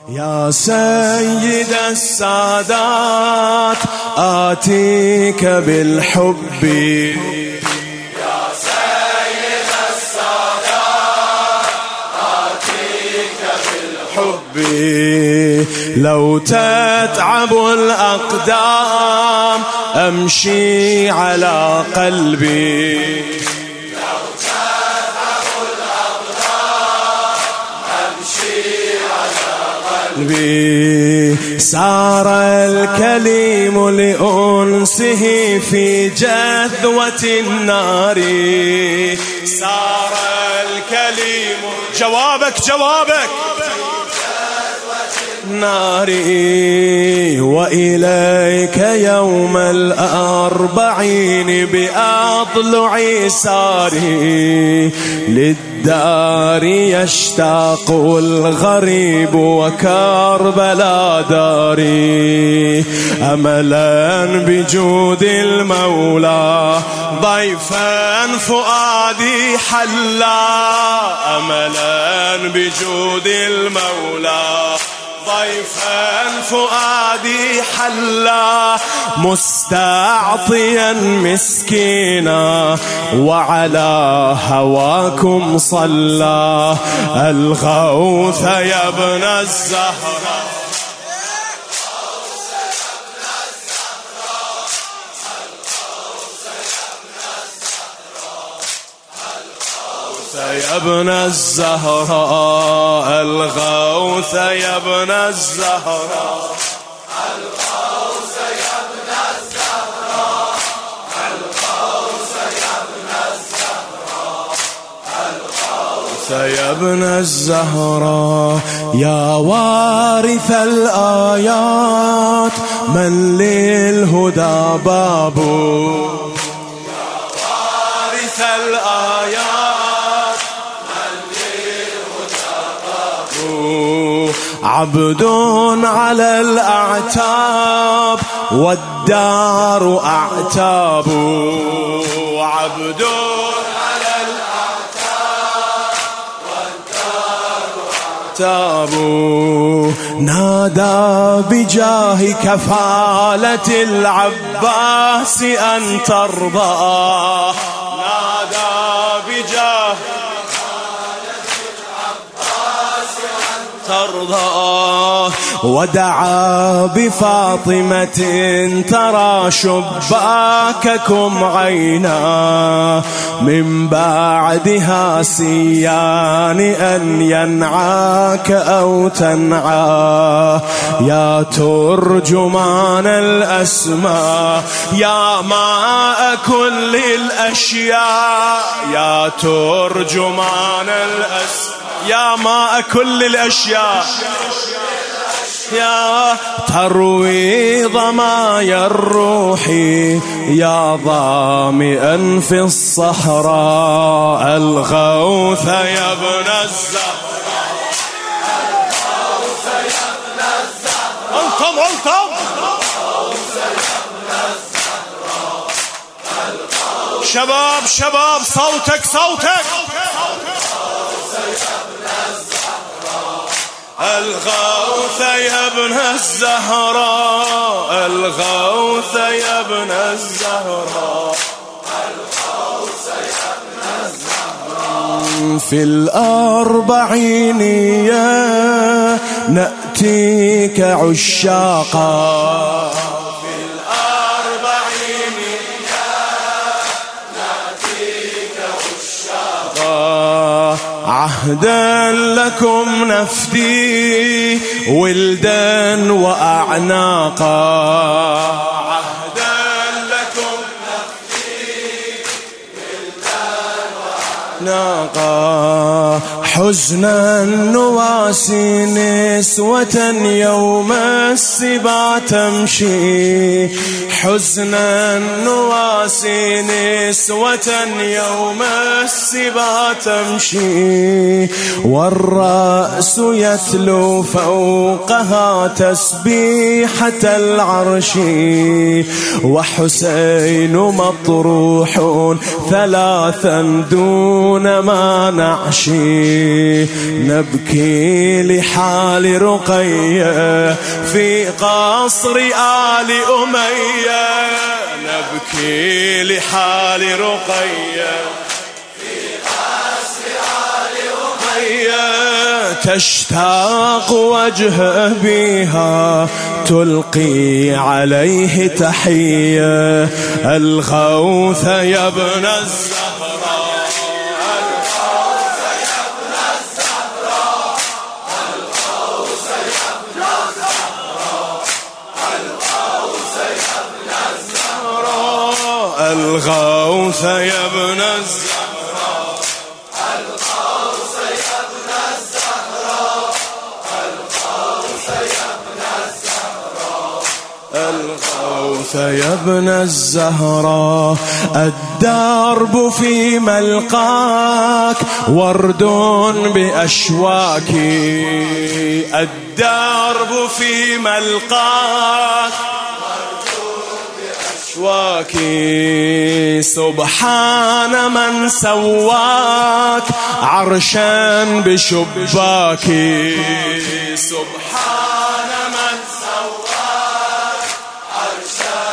يا سيد السادات آتيك بالحب، يا سيد السادات آتيك بالحب، لو تتعب الأقدام أمشي على قلبي، لو تتعب الأقدام أمشي على قلبي. سار الكليم لأنسه في جذوة النار، سار الكليم جوابك ناري، وإليك يوم الأربعين بأضلع ساري، للدار يشتاق الغريب وكربلا داري، أملا بجود المولى ضيفا فؤادي حلا، أملا بجود المولى ضيفا فؤادي حلا، مستعطيا مسكينا وعلى هواكم صلى، الغوث يا ابن الزهراء، يا ابن الزهراء، الغوث يا ابن الزهراء، الغوث يا ابن الزهراء، الغوث يا ابن الزهراء، الغوث يا ابن الزهراء، يا وارث الآيات من للهدى باب، يا وارث الآيات عبد على الأعتاب والدار أعتاب، عبد على الأعتاب والدار أعتاب، نادى بجاه كفالة العباس أن ترضى، نادى بجاه ترضى، ودعا بفاطمة ترى شباككم عينا، من بعدها سيان أن ينعاك أو تنعى، يا ترجمان الأسماء يا ماء كل الأشياء، يا ترجمان الأسماء يا ماء كل الأشياء، يا تروي ضمايا الروح يا ظامئا في الصحراء، الغوث يا ابن الزهراء، الغوث يا ابن الزهراء، انتم الغوث يا ابن الزهراء، الغوث شباب صوتك الغوث يا ابن الزهراء، الغوث يا ابن الزهراء، الغوث يا ابن الزهراء، في الأربعين يا نأتيك عشاقا، في الأربعين يا نأتيك عشاقا، عهدا لكم نفدي ولدا وأعناقا، عهدا لكم نفدي ولدا وأعناقا، حزنا نواسي نسوة يوم السبا تمشي، حزنا نواسي نسوة يوم السبا تمشي، والرأس يتلو فوقها تسبيحة العرش، وحسين مطروح ثلاثا دون ما نعشي، نبكي لحال رقية في قصر آل أمية، نبكي لحال رقية في قصر آل أمية، تشتاق وجه أبيها تلقي عليه تحية. الغوث يا ابن الزهراء، الغوث يا ابن الزهراء، الغوث يا ابن الزهراء، الغوث يا ابن الزهراء، الغوث يا ابن الزهراء، الغوث يا ابن الزهراء، الغوث يا ابن الزهراء، الغوث يا ابن الزهراء. الدرب في ملقاك ورد بأشواكي، الدرب في ملقاك أشواكي. سبحان من سواك عرشا بشباكي، سبحان من سواك عرشا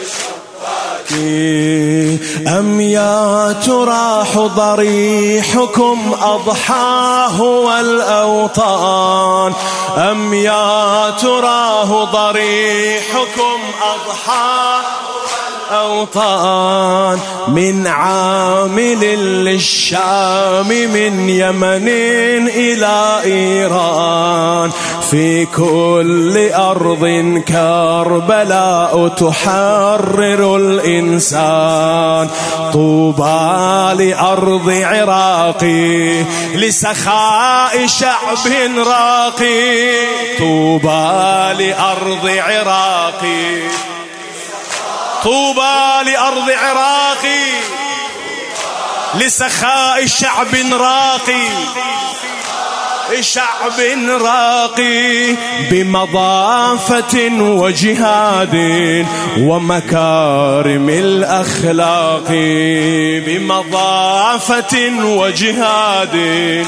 بشباكي. أم يا تراح ضريحكم أضحاه والأوطان، أم يا تراه ضريحكم أضحاه أوطان. من عامل للشام من يمن إلى إيران، في كل أرض كربلاء تحرر الإنسان. طوبى لأرض عراقي لسخاء شعب راقي، طوبى لأرض عراقي، طوبى لأرض عراقي لسخاء شعب راقي، شعب راقي بمضافة وجهاد ومكارم الأخلاق، بمضافة وجهاد.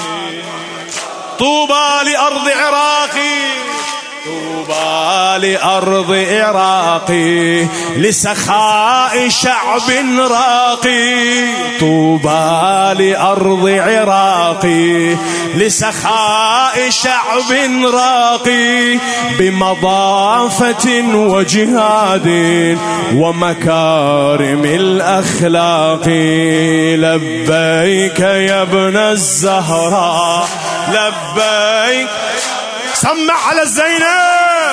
طوبى لأرض عراقي، طوبى لأرض عراقي لسخاء شعب راقي، طوبى لأرض عراقي لسخاء شعب راقي بمضافة وجهاد ومكارم الأخلاق. لبيك يا ابن الزهراء، لبيك. سمع على الزينب.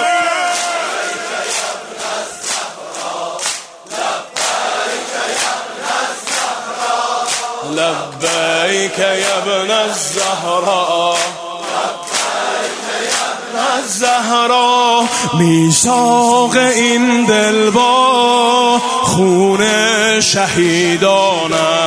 لبيك يا ابن الزهراء، لبيك يا ابن الزهراء. میثاق این دل با خون شهیدانه،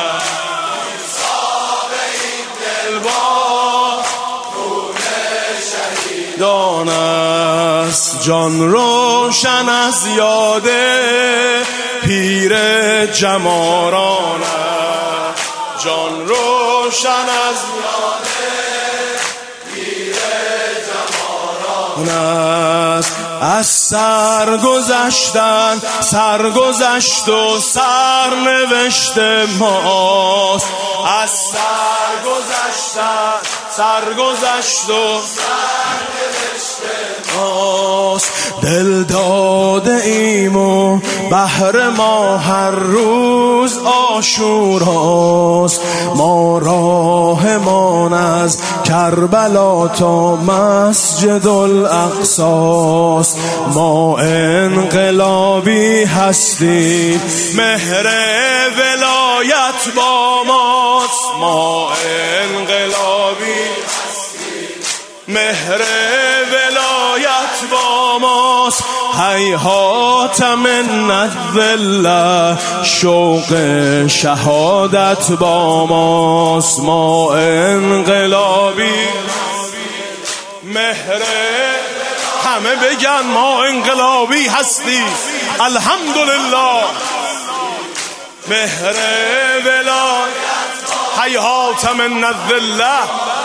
میثاق این دل با خون شهیدانه است. جان روشن از یاد پیر جمارانه، جان روشن از یاد پیر جماران است. از سرگذشتن سرگذشت و سرنوشت ماست، از سرگذشتن سرگذشت و سرنوشت ماست. دل داده ایم و بهر ما هر روز عاشوراست. ما راهمان از کربلا تا مسجد الاقصاست. ما انقلابی هستیم، مهر ولایت با ماست. ما انقلابی هستیم، مهر ولایت با ماست. هیهات من الذله، شوق شهادت با ماست. ما انقلابی مهر، همه بگن ما انقلابی هستی الحمدلله. مهر ولایت، هیهات من الذله.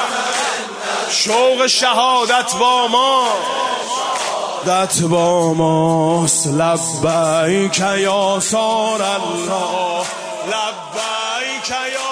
شوق شهادت با ما دت با ماست. لبیک یا سار الله لبیک یا